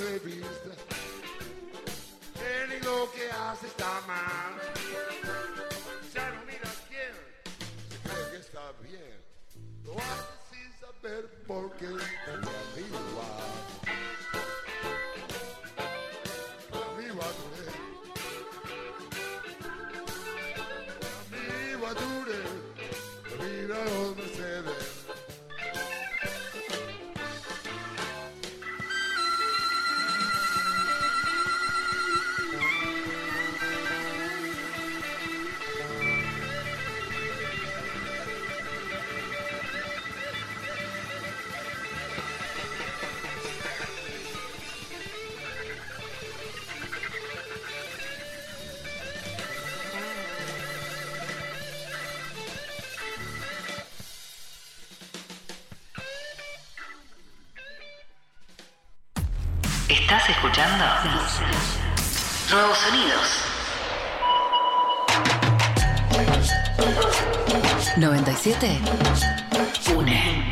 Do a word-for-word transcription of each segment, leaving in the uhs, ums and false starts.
de vista que ni lo que hace está mal. Ya no miras quién se cree que está bien, lo hace sin saber por qué. Arriba, arriba dure, arriba dure, mira los Mercedes. ¿Estás escuchando? Nuevos sonidos. noventa y siete. Une.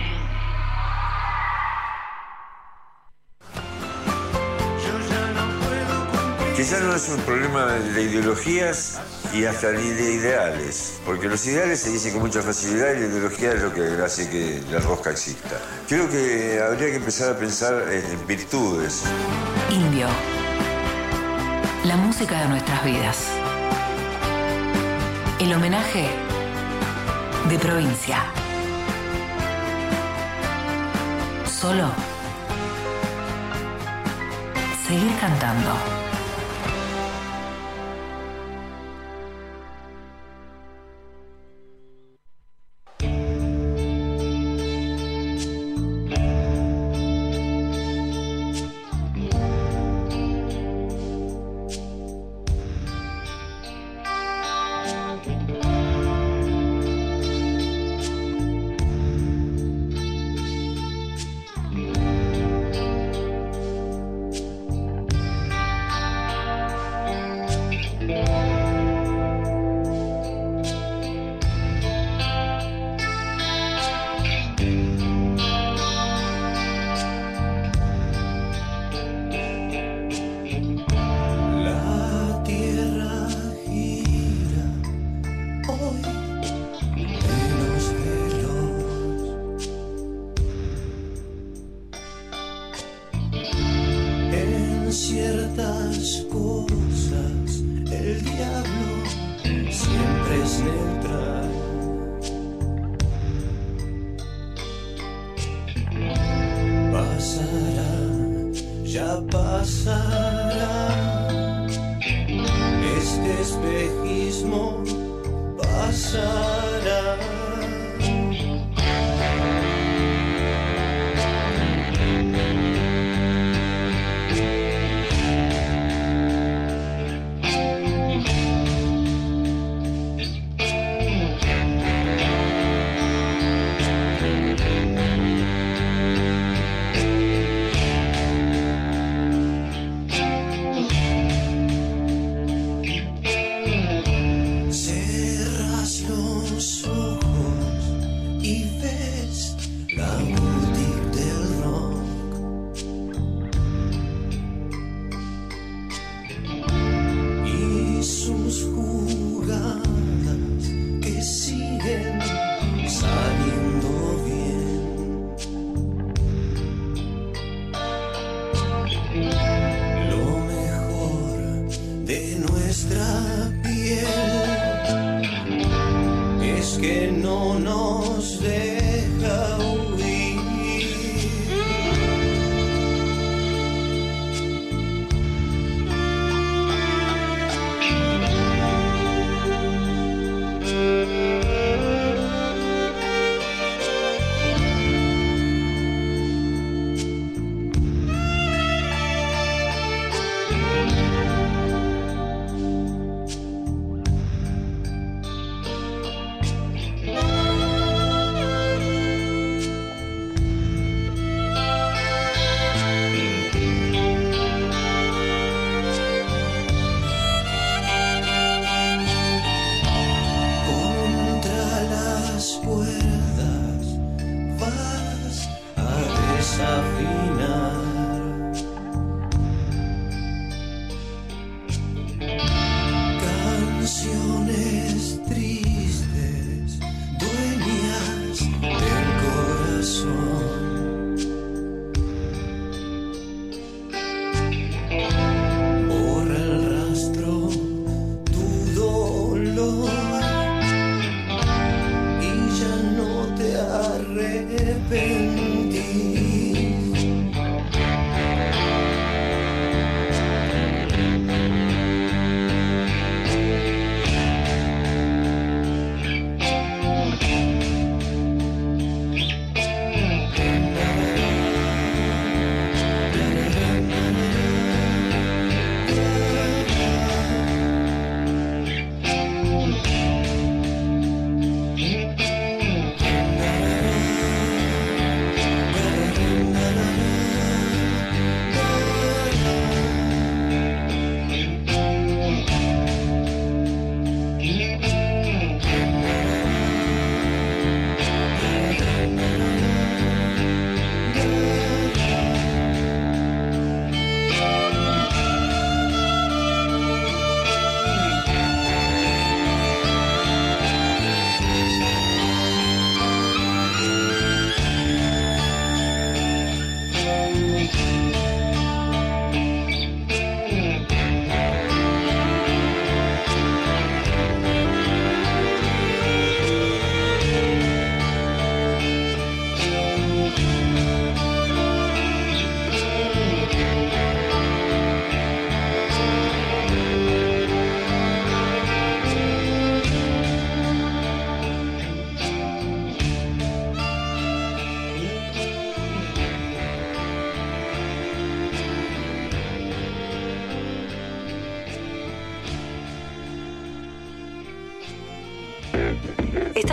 Quizás no es un problema de ideologías y hasta ni de ideales, porque los ideales se dicen con mucha facilidad y la ideología es lo que hace que la rosca exista. Creo que habría que empezar a pensar en virtudes. Indio. La música de nuestras vidas. El homenaje de provincia. Solo seguir cantando.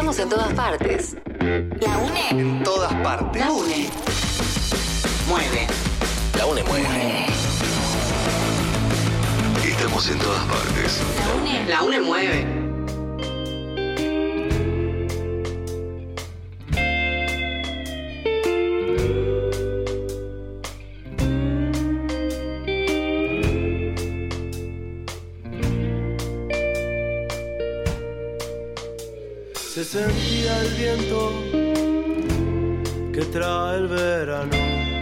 Estamos en todas partes. La UNE. En todas partes. La UNE. Mueve. La UNE mueve. Estamos en todas partes. La UNE. La UNE mueve. Se sentía el viento que trae el verano.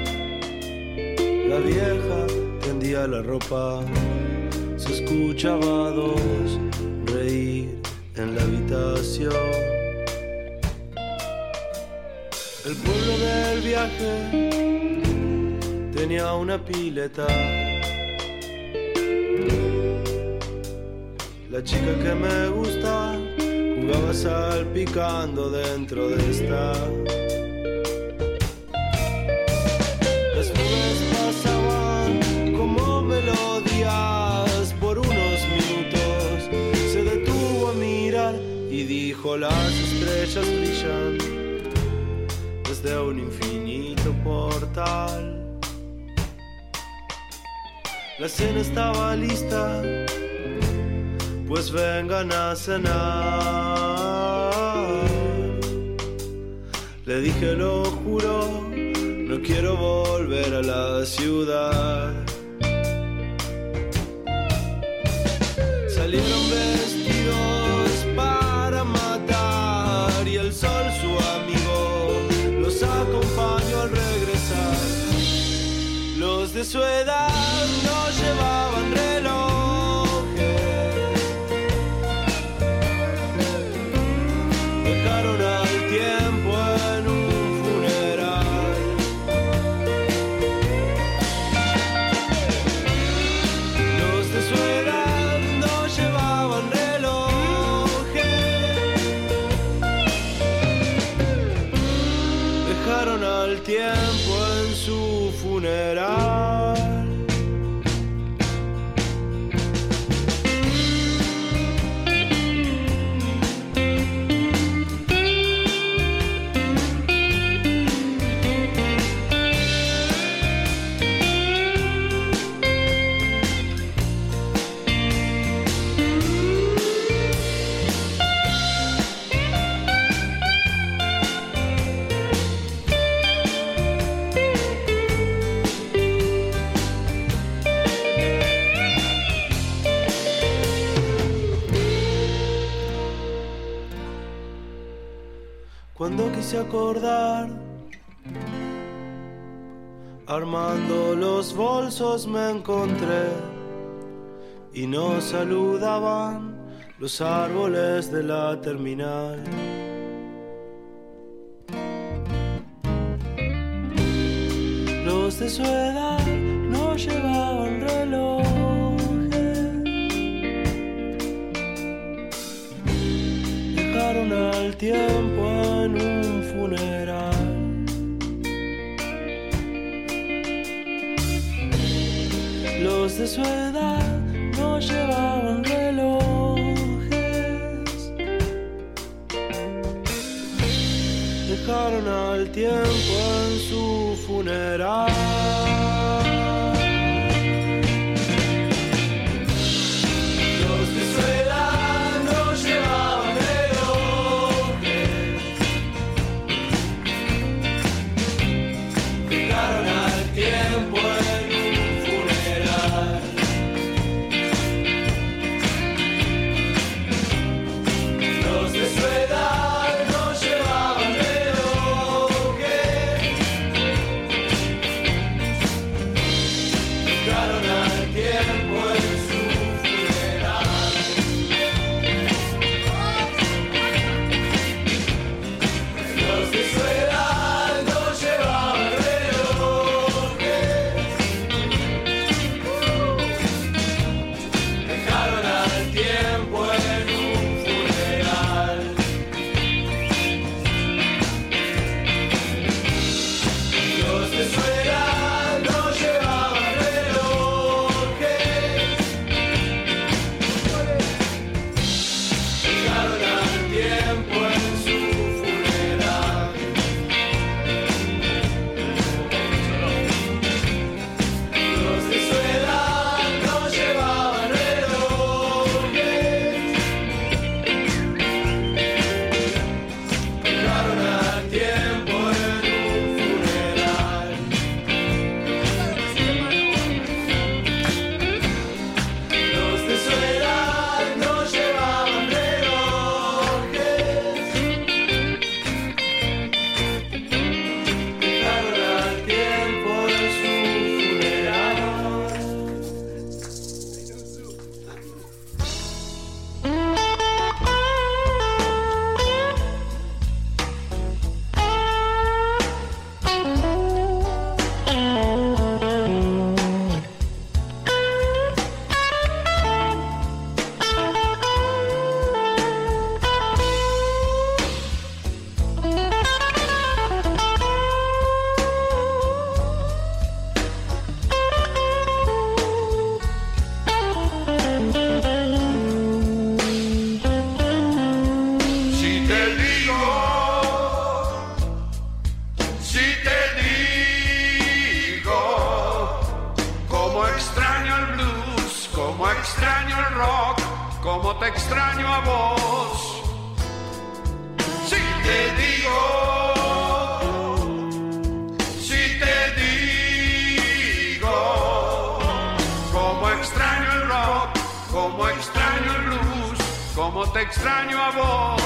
La vieja tendía la ropa, se escuchaba a dos reír en la habitación. El pueblo del viaje tenía una pileta. La chica que me gusta jugaba salpicando dentro de esta. Las nubes pasaban como melodías por unos minutos. Se detuvo a mirar y dijo: las estrellas brillan desde un infinito portal. La cena estaba lista, pues vengan a cenar. Le dije, lo juro, no quiero volver a la ciudad. Salieron vestidos para matar y el sol, su amigo, los acompañó al regresar. Los de su edad no llevaban reloj. Dejaron al tiempo en un funeral. Los de su edad no llevaban relojes. Dejaron al tiempo en su funeral. Cuando quise acordar, armando los bolsos me encontré y nos saludaban los árboles de la terminal. Los de su edad no llevaban relojes. Dejaron al tiempo en un funeral. Los de su edad no llevaban relojes. Dejaron al tiempo en su funeral. Los de su edad no llevaban relojes. Dejaron al tiempo en un funeral. Los de su edad no llevaban relojes. Como extraño el blues, como extraño el rock, como te extraño a vos. Si te digo, si te digo, como extraño el rock, como extraño el blues, como te extraño a vos.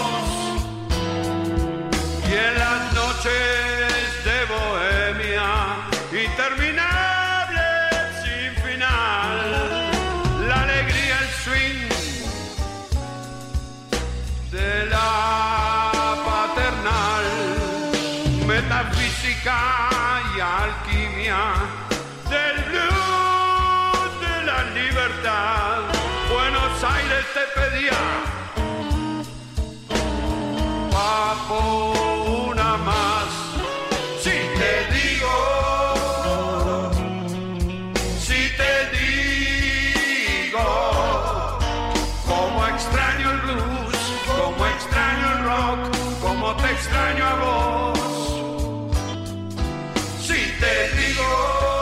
Y en las noches de bohemia interminable sin final, la alegría, el swing de la paternal, metafísica y alquimia del blues de la libertad. Buenos Aires te pedía, papo, una más. Si te digo, si te digo, como extraño el blues, como extraño el rock, como te extraño a vos. Si te digo,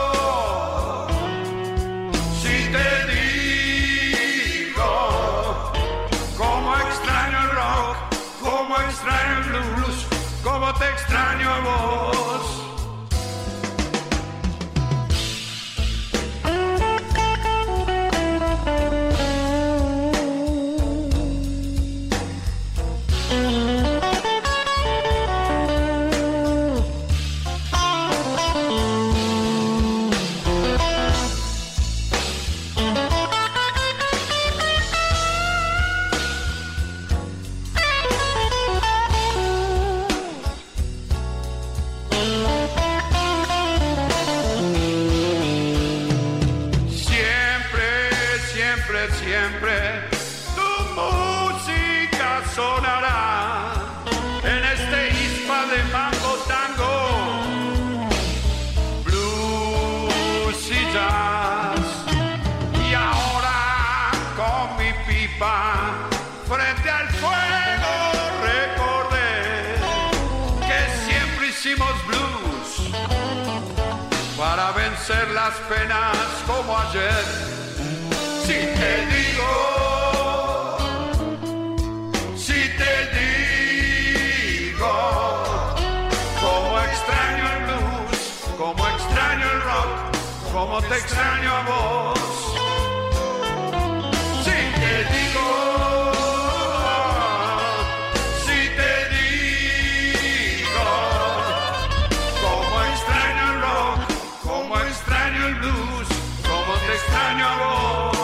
si te digo, como extraño el rock, como extraño el blues, como te extraño a vos. Siempre tu música sonará en este ispa de mambo, tango, blues y jazz. Y ahora con mi pipa frente al fuego recordé que siempre hicimos blues para vencer las penas como ayer. Si te digo, si te digo, como extraño el blues, como extraño el rock, como te extraño a vos. Si te digo, si te digo, como extraño el rock, como extraño el blues, como te extraño a vos.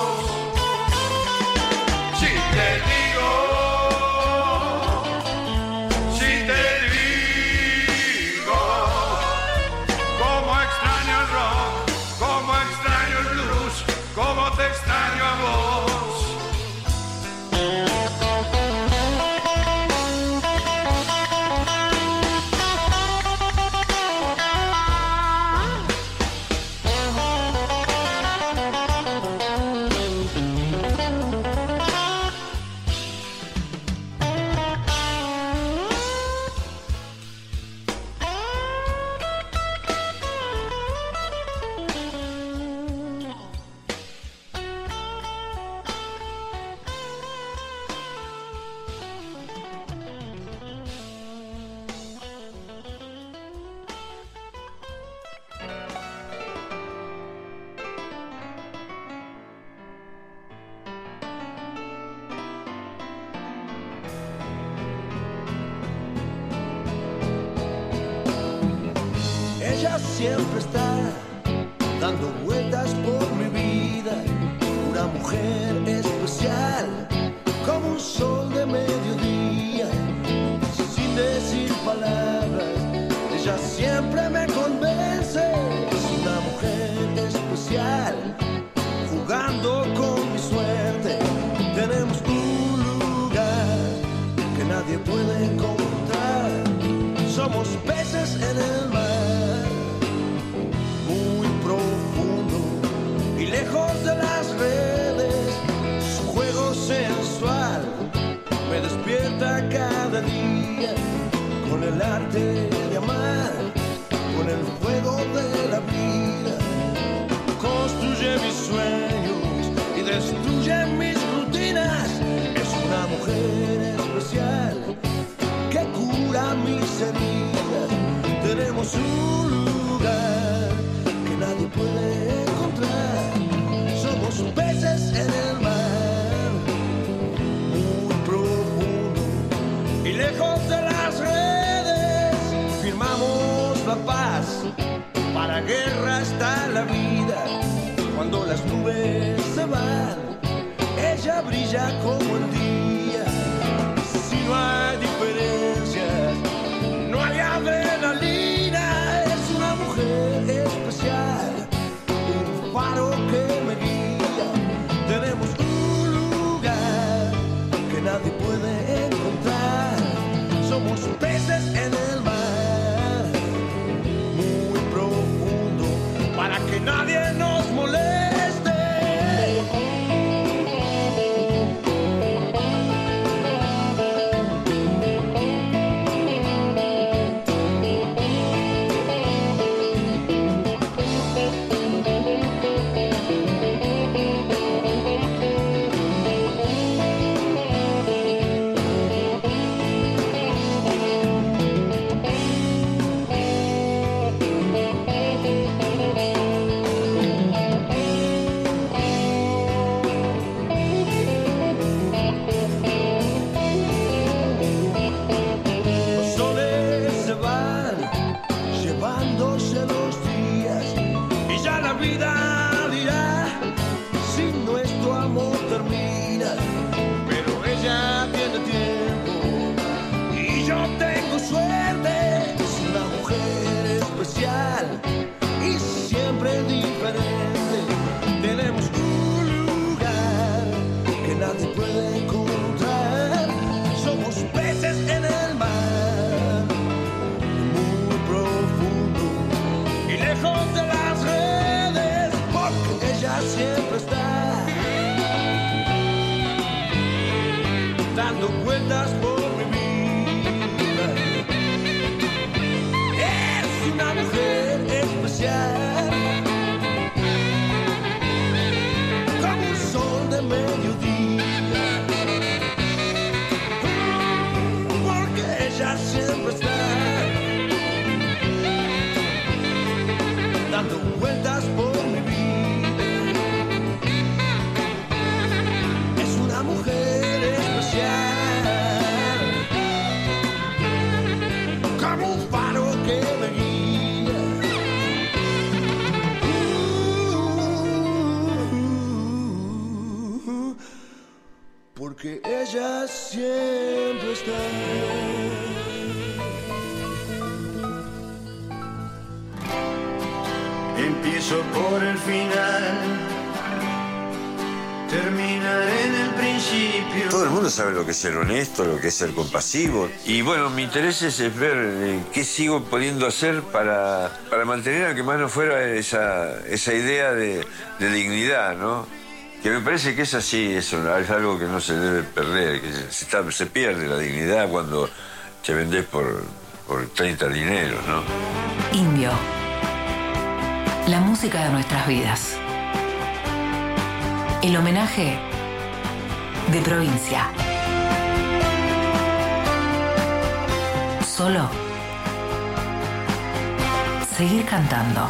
Como te extraño a vos. Ella siempre está dando vueltas por mi vida, una mujer especial, como un sol de mediodía, sin decir palabras, ella siempre me convence, es una mujer especial, jugando con mi suerte, tenemos un lugar que nadie puede encontrar, somos peces en el mar, muy profundo, mis sueños y destruye mis rutinas. Es una mujer especial que cura mis heridas. Tenemos un lugar que nadie puede encontrar. Somos peces en el mar, muy profundo y lejos de las redes. Firmamos la paz, para guerra está la vida. Cuando las nubes se van, ella brilla como el día. Si no hay diferencias, no hay adrenalina. Es una mujer especial, un faro que me guía. Tenemos un lugar que nadie puede encontrar. Somos peces en el mar, muy profundo, para que nadie nos moleste. Y siempre diferente. Tenemos un lugar que nadie puede encontrar. Somos peces en el mar, muy profundo y lejos de las redes, porque ella siempre está dando vueltas por mi vida. Es una mujer especial, como un sol de mediodía, porque ella siempre está dando vueltas por mi vida. Es una mujer especial, como un faro que me guía. Porque ella siempre está. Empiezo por el final, terminaré en el principio. Todo el mundo sabe lo que es ser honesto, lo que es ser compasivo. Y bueno, mi interés es ver eh, qué sigo pudiendo hacer para, para mantener, aunque más no fuera, esa, esa idea de, de dignidad, ¿no? Que me parece que es así, es, es algo que no se debe perder, que se, está, se pierde la dignidad cuando te vendés por, por treinta dineros, ¿no? Indio. La música de nuestras vidas. El homenaje de provincia. Solo seguir cantando.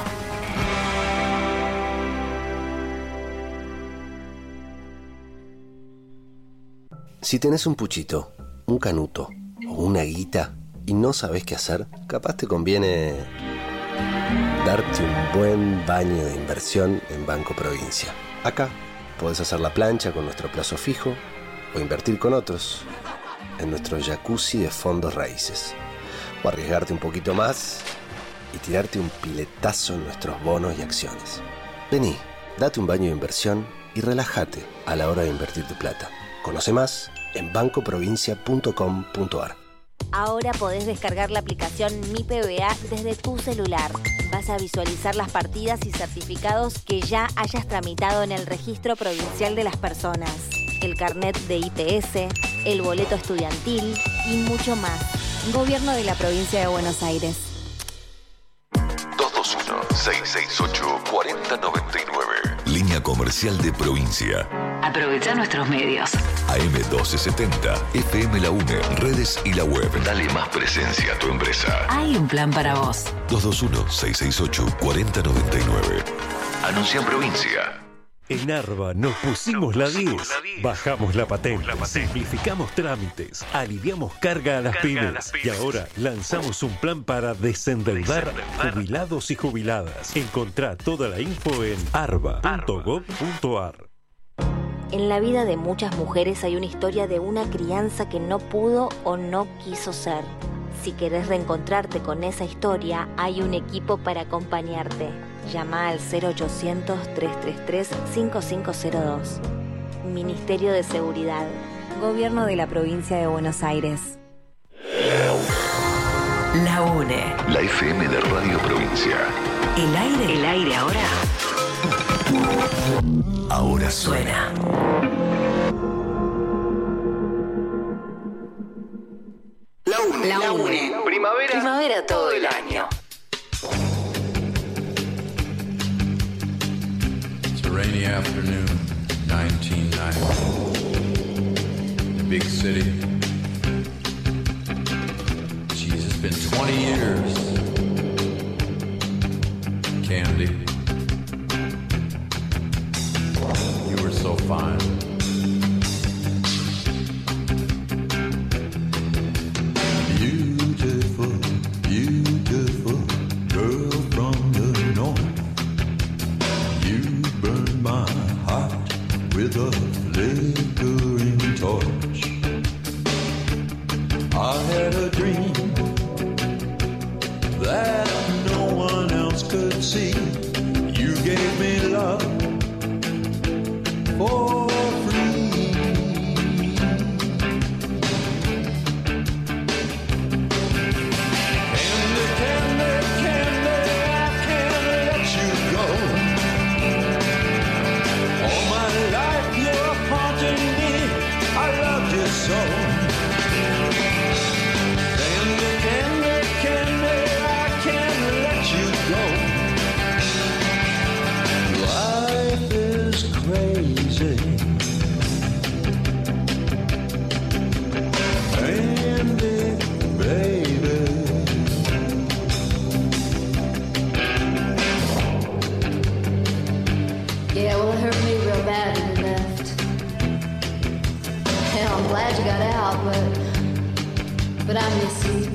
Si tenés un puchito, un canuto o una guita y no sabés qué hacer, capaz te conviene darte un buen baño de inversión en Banco Provincia. Acá podés hacer la plancha con nuestro plazo fijo o invertir con otros en nuestro jacuzzi de fondos raíces. O arriesgarte un poquito más y tirarte un piletazo en nuestros bonos y acciones. Vení, date un baño de inversión y relájate a la hora de invertir tu plata. Conoce más en banco provincia punto com punto a r. Ahora podés descargar la aplicación Mi P B A desde tu celular. Vas a visualizar las partidas y certificados que ya hayas tramitado en el Registro Provincial de las Personas, el carnet de I P S, el boleto estudiantil y mucho más. Gobierno de la Provincia de Buenos Aires. dos dos uno, seis seis ocho, cuatro cero nueve nueve. Línea línea comercial de provincia. Aprovecha nuestros medios. A M doce setenta, F M La UNE, redes y la web. Dale más presencia a tu empresa. Hay un plan para vos. dos dos uno, seis seis ocho, cuatro cero nueve nueve. Anuncia en provincia. En Arba nos pusimos la diez, bajamos la patente, simplificamos trámites, aliviamos carga a las pymes y ahora lanzamos un plan para desendeudar jubilados y jubiladas. Encontrá toda la info en arba punto gob punto ar. En la vida de muchas mujeres hay una historia de una crianza que no pudo o no quiso ser. Si querés reencontrarte con esa historia, hay un equipo para acompañarte. Llama al cero ochocientos, trescientos treinta y tres, cincuenta y cinco cero dos. Ministerio de Seguridad. Gobierno de la Provincia de Buenos Aires. La UNE. La F M de Radio Provincia. El aire. El aire ahora. Ahora suena. La UNE. La UNE. Primavera. Primavera todo el año. It's a rainy afternoon, nineteen ninety. In a big city. Jeez, it's been twenty years. Candy. You were so fine. Beautiful, beautiful girl from the north. You burn my heart with a flickering torch. I had a dream that no one else could see. You gave me love for free. Candy, candy, candy, I can't let you go. All my life you're haunting me, I loved you so. Candy, candy, candy, I can't let you go. Life is crazy. Candy, baby. Yeah, well, it hurt me real bad when you left. Hell, I'm glad you got out, but but I miss you.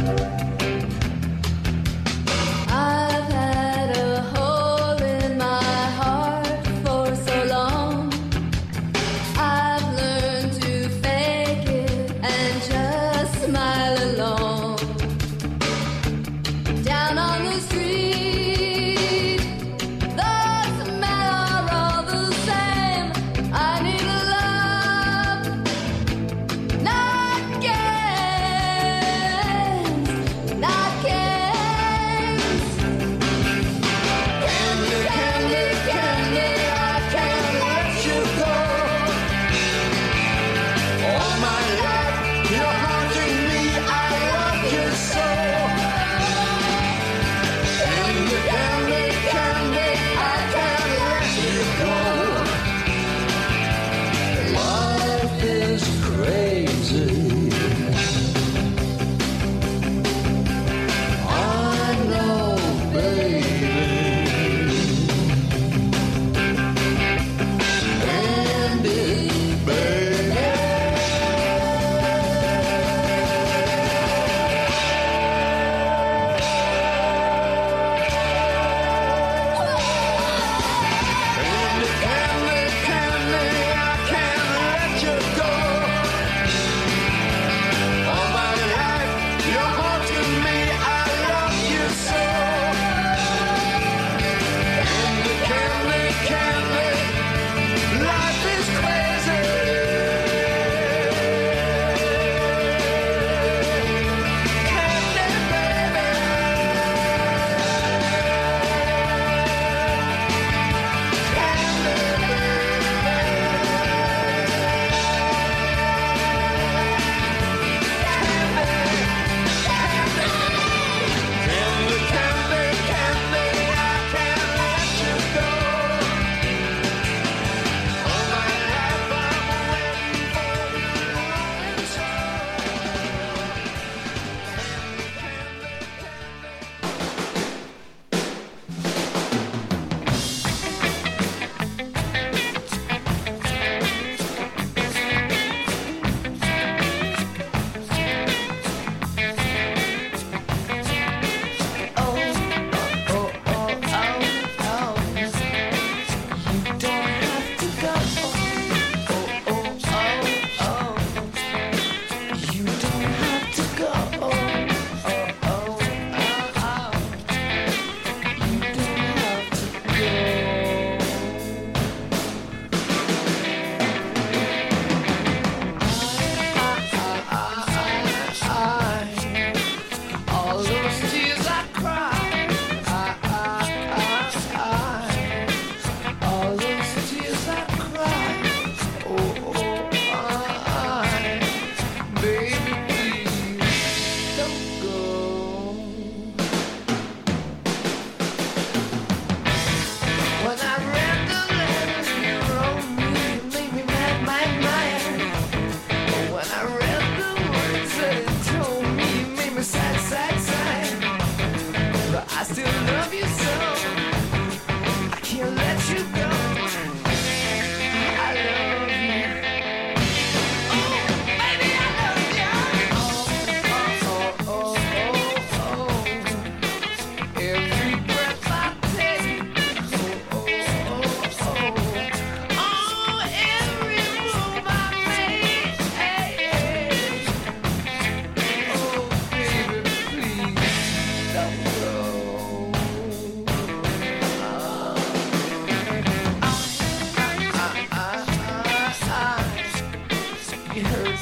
I've had a hole in my heart for so long. I've learned to fake it and just smile along. Down on the street, the smell are all the same. I need love, not games.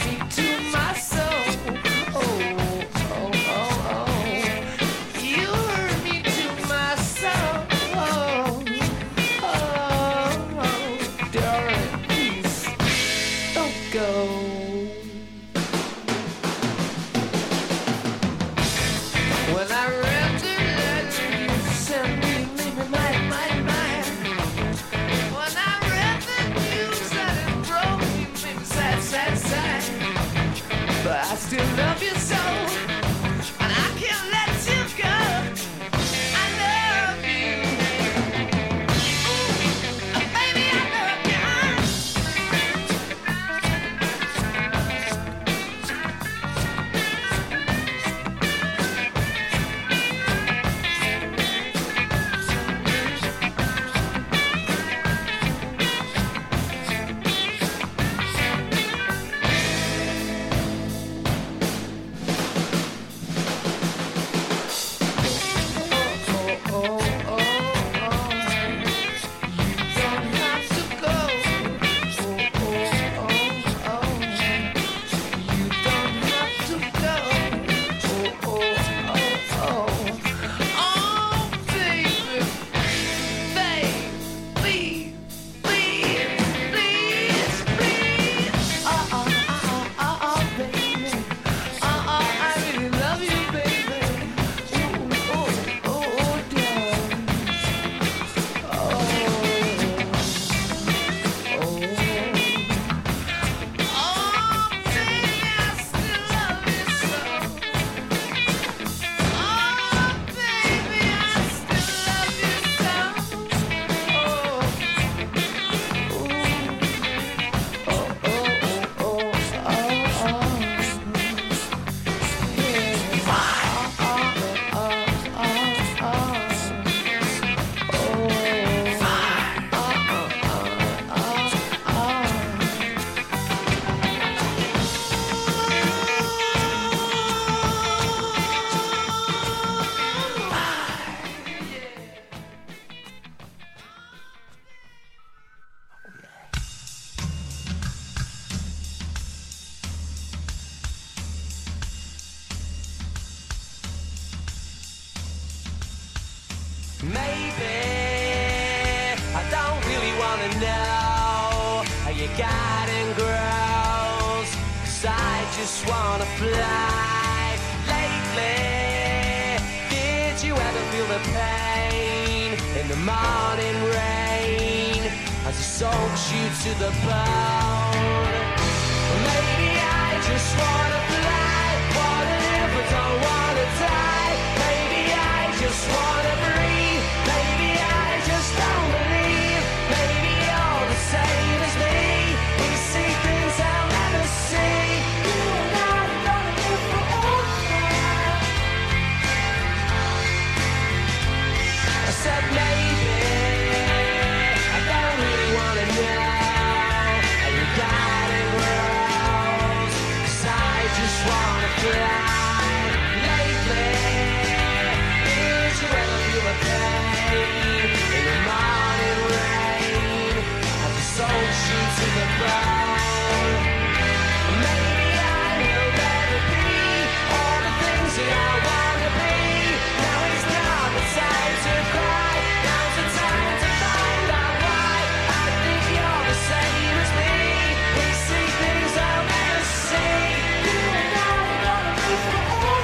me to my soul. Oh, oh, oh, oh. You hurt me to my soul. Oh, oh, oh. Darling, please don't go. When I read the letter you sent me, it made me mad, mad, mad. When I read the news that it broke me, it made me sad, sad, sad. But I still love you so, and I can't let you go. I love you. Oh, baby, I love you. Maybe I don't really wanna know how your garden grows, 'cause I just wanna fly. Lately, did you ever feel the pain in the morning rain as it soaks you to the bone? Well, maybe I just wanna fly. What if I don't wanna die? Maybe I just wanna breathe. Maybe I just don't believe. Maybe you're the same as me. We see things I'll never see. You and I are gonna live forever. I said maybe I don't really wanna know how your garden grows, 'cause I just wanna fly. Lately, did you ever feel the pain in the morning rain as it soaks you to the bone? Maybe I will never be all the things that I wanna be. Now it's not the time to cry. Now's the time to find out why. I think you're the same as me. We see things I'll never see. You and I are gonna be forever.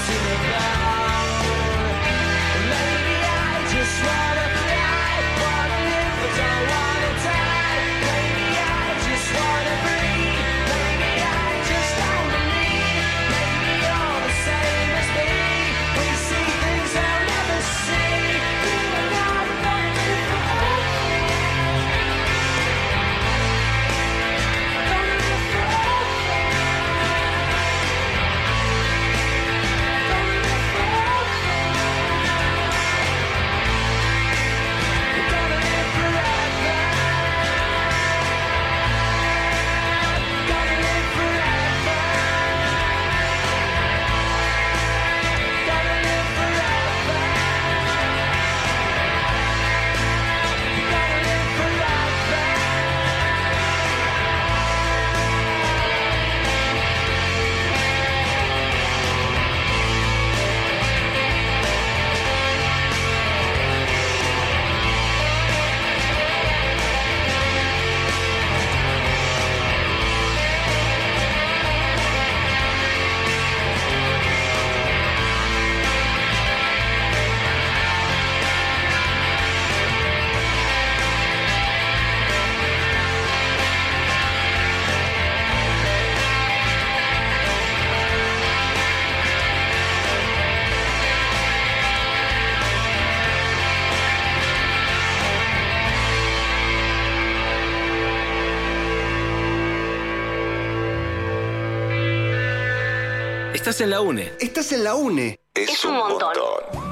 Estás en la UNE. Estás en la UNE. Es, es un montón. montón.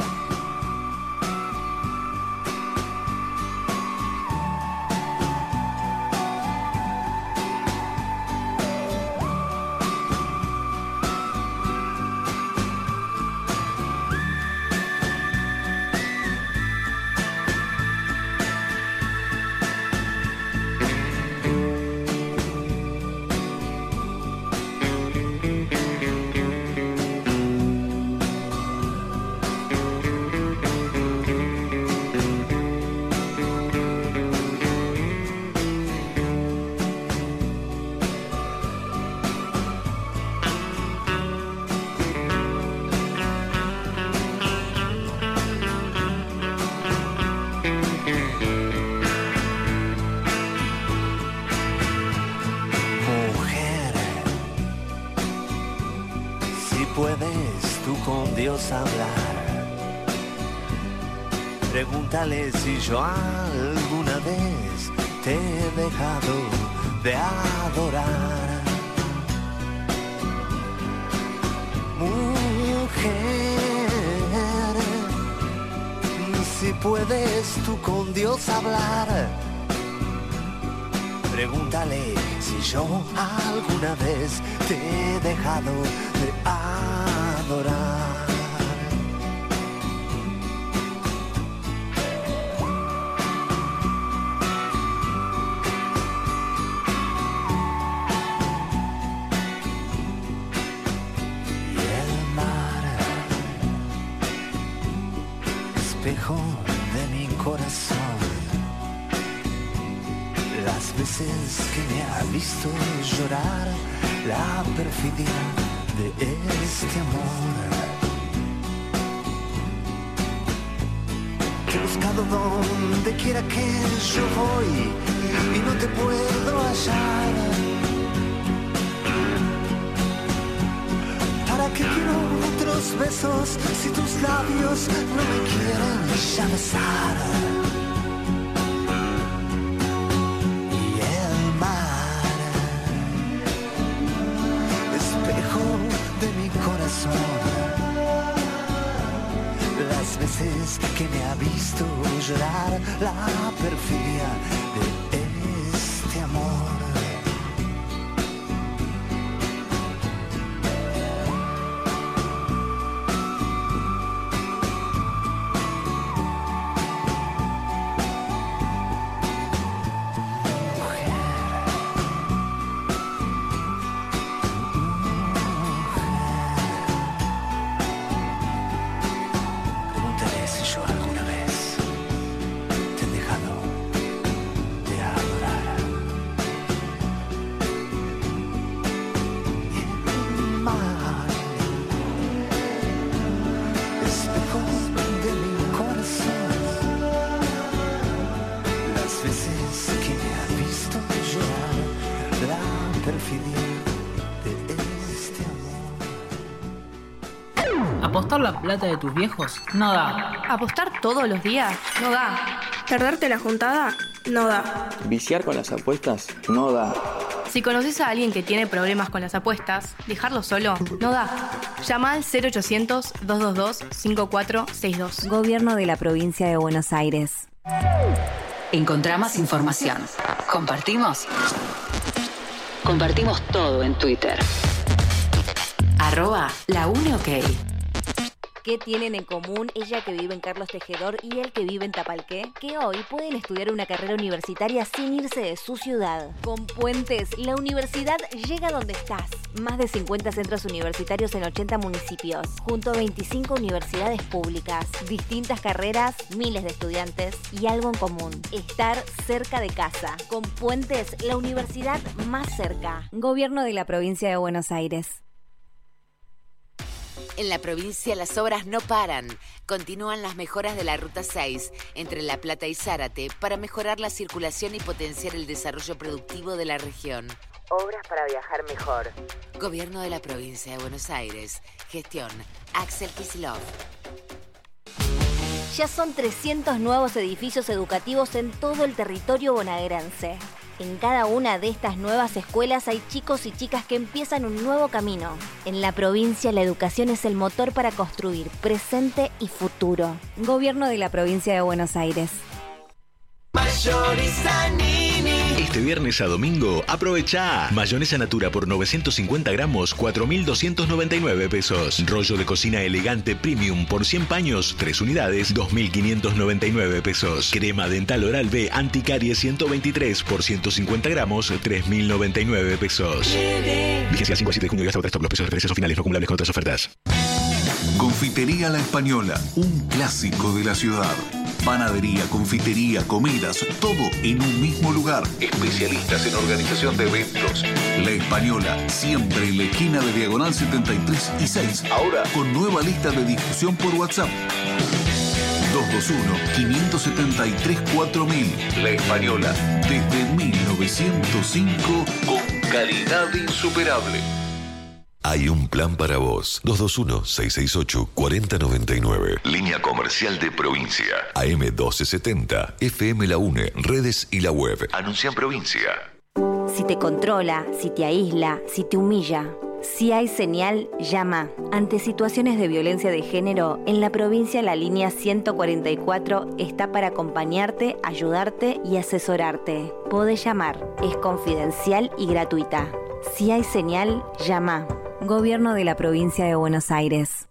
Hablar. Pregúntale si yo alguna vez te he dejado de adorar. Mujer, si puedes tú con Dios hablar. Pregúntale si yo alguna vez te he dejado de adorar. Espejo de mi corazón, las veces que me ha visto llorar, la perfidia de este amor, que he buscado donde quiera que yo voy y no te puedo hallar. ¿Para qué quiero otros besos si tus labios no me quieren ya besar? Y el mar, espejo de mi corazón, las veces que me ha visto llorar, la perfidia de este amor. ¿Apostar la plata de tus viejos? No da. ¿Apostar todos los días? No da. ¿Perderte la juntada? No da. ¿Viciar con las apuestas? No da. Si conoces a alguien que tiene problemas con las apuestas, dejarlo solo no da. Llama al cero ochocientos, dos dos dos, cinco cuatro seis dos. Gobierno de la Provincia de Buenos Aires. Encontrá más información. ¿Compartimos? Compartimos todo en Twitter. Arroba la une ok. ¿Qué tienen en común ella que vive en Carlos Tejedor y él que vive en Tapalqué? Que hoy pueden estudiar una carrera universitaria sin irse de su ciudad. Con Puentes, la universidad llega donde estás. Más de cincuenta centros universitarios en ochenta municipios, junto a veinticinco universidades públicas, distintas carreras, miles de estudiantes y algo en común: estar cerca de casa. Con Puentes, la universidad más cerca. Gobierno de la Provincia de Buenos Aires. En la provincia las obras no paran. Continúan las mejoras de la Ruta seis entre La Plata y Zárate para mejorar la circulación y potenciar el desarrollo productivo de la región. Obras para viajar mejor. Gobierno de la Provincia de Buenos Aires. Gestión Axel Kicillof. Ya son trescientos nuevos edificios educativos en todo el territorio bonaerense. En cada una de estas nuevas escuelas hay chicos y chicas que empiezan un nuevo camino. En la provincia, la educación es el motor para construir presente y futuro. Gobierno de la Provincia de Buenos Aires. Mayonesa Nini. Este viernes a domingo, aprovecha mayonesa Natura por novecientos cincuenta gramos, cuatro mil doscientos noventa y nueve pesos. Rollo de cocina elegante premium por cien paños, tres unidades, dos mil quinientos noventa y nueve pesos. Crema dental Oral B anticaries ciento veintitrés por ciento cincuenta gramos, tres mil noventa y nueve pesos. Vigencia cinco a siete de junio y hasta otras los precios de referencias o finales no acumulables con otras ofertas. Confitería La Española, un clásico de la ciudad. Panadería, confitería, comidas, todo en un mismo lugar. Especialistas en organización de eventos. La Española, siempre en la esquina de Diagonal setenta y tres y seis. Ahora con nueva lista de difusión por WhatsApp. dos dos uno, cinco siete tres, cuatro mil. La Española, desde mil novecientos cinco, con calidad insuperable. Hay un plan para vos. dos dos uno, seis seis ocho, cuatro cero nueve nueve. Línea comercial de provincia. A M doce setenta. F M La UNE. Redes y la web. Anuncia en provincia. Si te controla, si te aísla, si te humilla. Si hay señal, llama. Ante situaciones de violencia de género, en la provincia la línea ciento cuarenta y cuatro está para acompañarte, ayudarte y asesorarte. Podés llamar. Es confidencial y gratuita. Si hay señal, llama. Gobierno de la Provincia de Buenos Aires.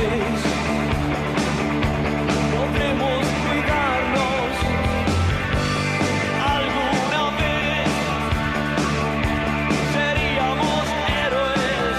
vez podremos cuidarnos. Alguna vez seríamos héroes.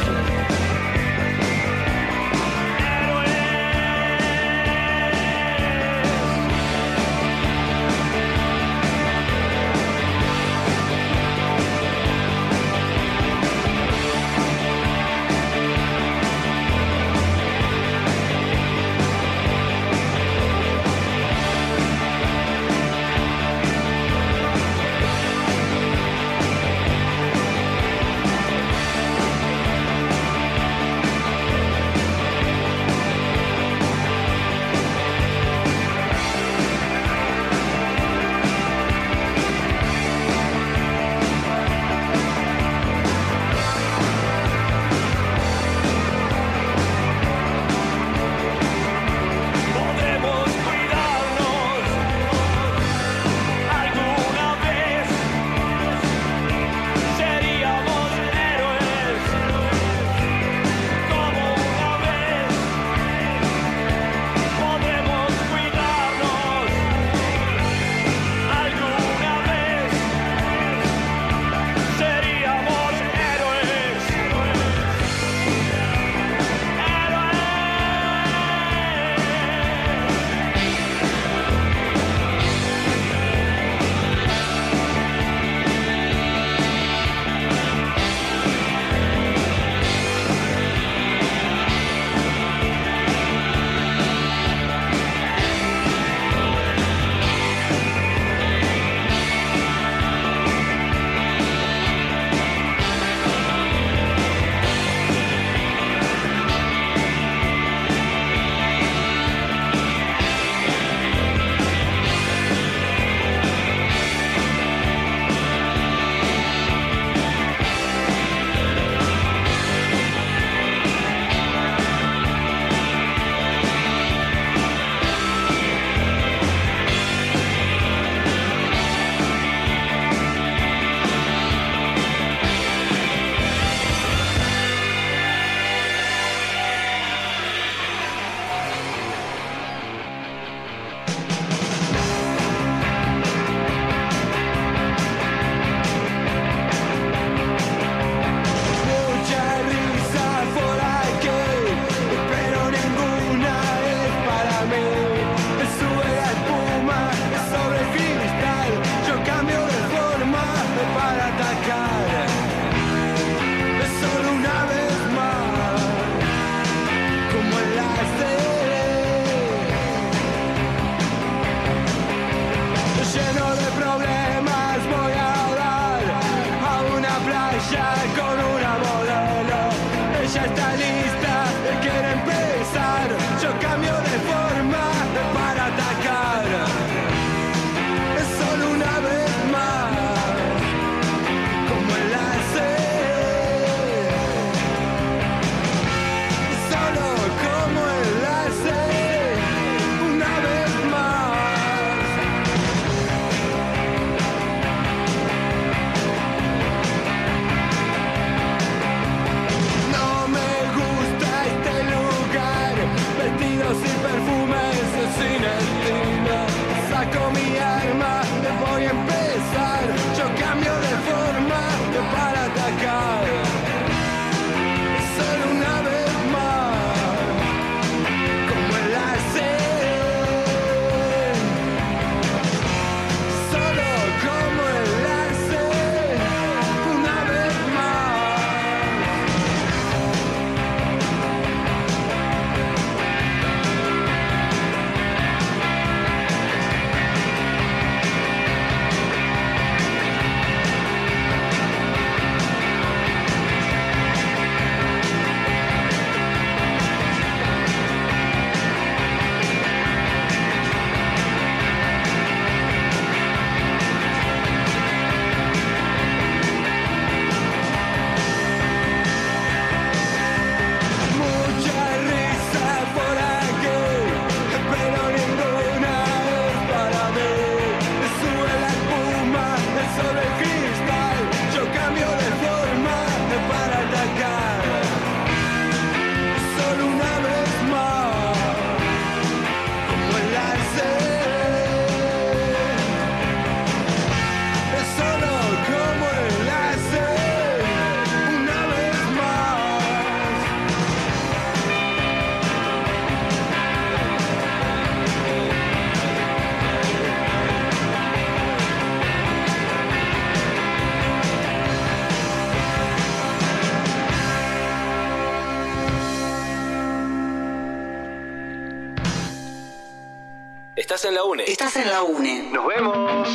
Estás en la UNE. Estás en la UNE. Nos vemos.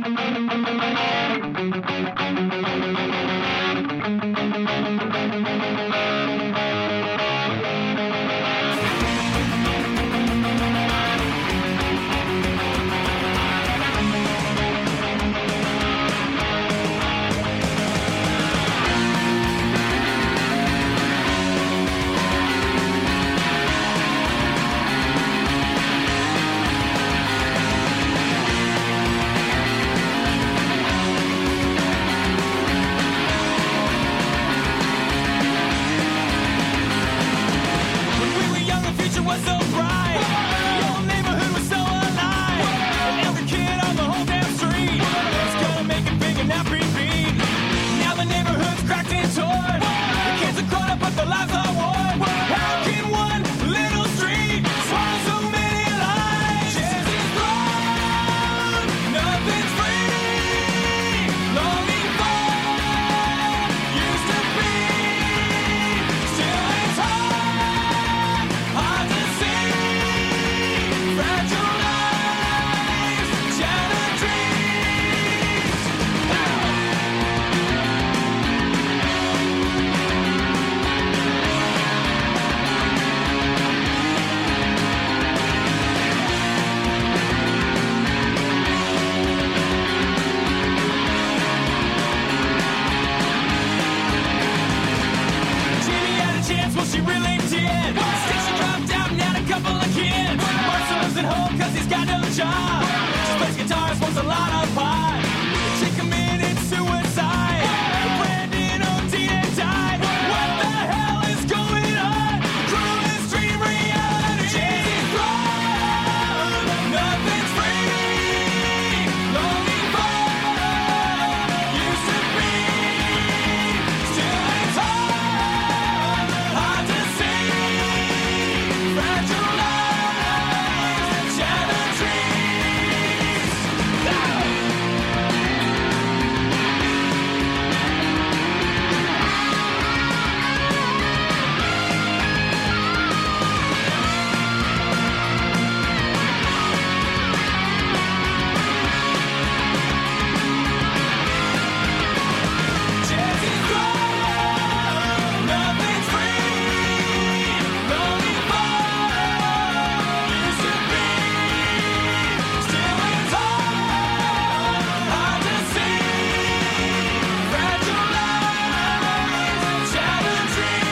Was so bright, the whole neighborhood was so alive, and every kid on the whole damn street was gonna make it big and not repeat. Now the neighborhood's cracked and torn, the kids are caught up but their lives are worn. How can one little street swallow so many lives? Jesse's gone, nothing's free, longing for used to be, still it's hard, hard to see, fragile lives, shattered dreams. Jamie had a chance, well she really did. Still she dropped out and had a couple of kids. Marcel lives at home cause he's got no job. She plays guitar, smokes a lot of pot. She committed suicide. Brandon O'Dean had died. What the hell is going on? Cruel stream reality. Jesse's gone, nothing's free, longing for used to be, still it's hard, hard to see, fragile lives, shattered dreams. Jesse's gone, nothing's free, longing for used to be, still it's hard, hard to see, fragile lives, shattered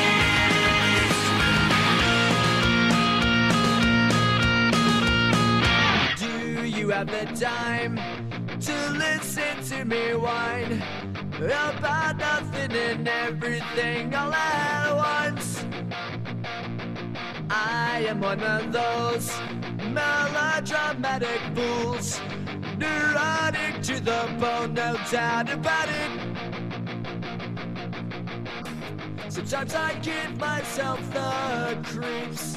dreams. Do you have the time to listen to me whine about nothing and everything all at once? I am one of those melodramatic fools, neurotic to the bone, no doubt about it. Sometimes I give myself the creeps.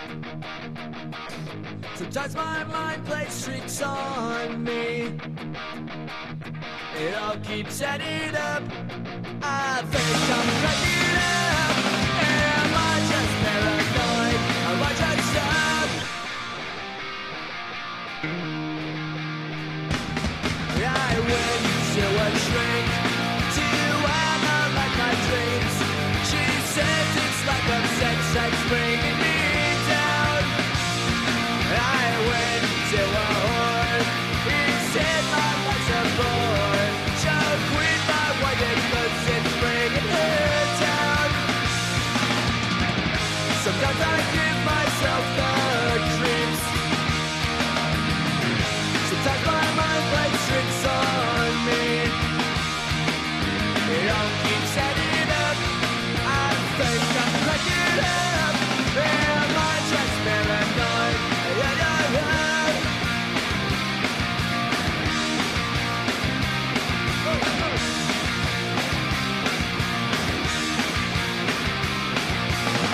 Sometimes my mind plays tricks on me. It all keeps adding up. I think I'm cracking up. Am I just paranoid? Am I just stuck? I went to a shrink to analyze my dreams. She says it's like a sex that's bringing me down. I went to a whore. He said my life's a bore. Choke with my wife because it's bringing her down. Sometimes I feel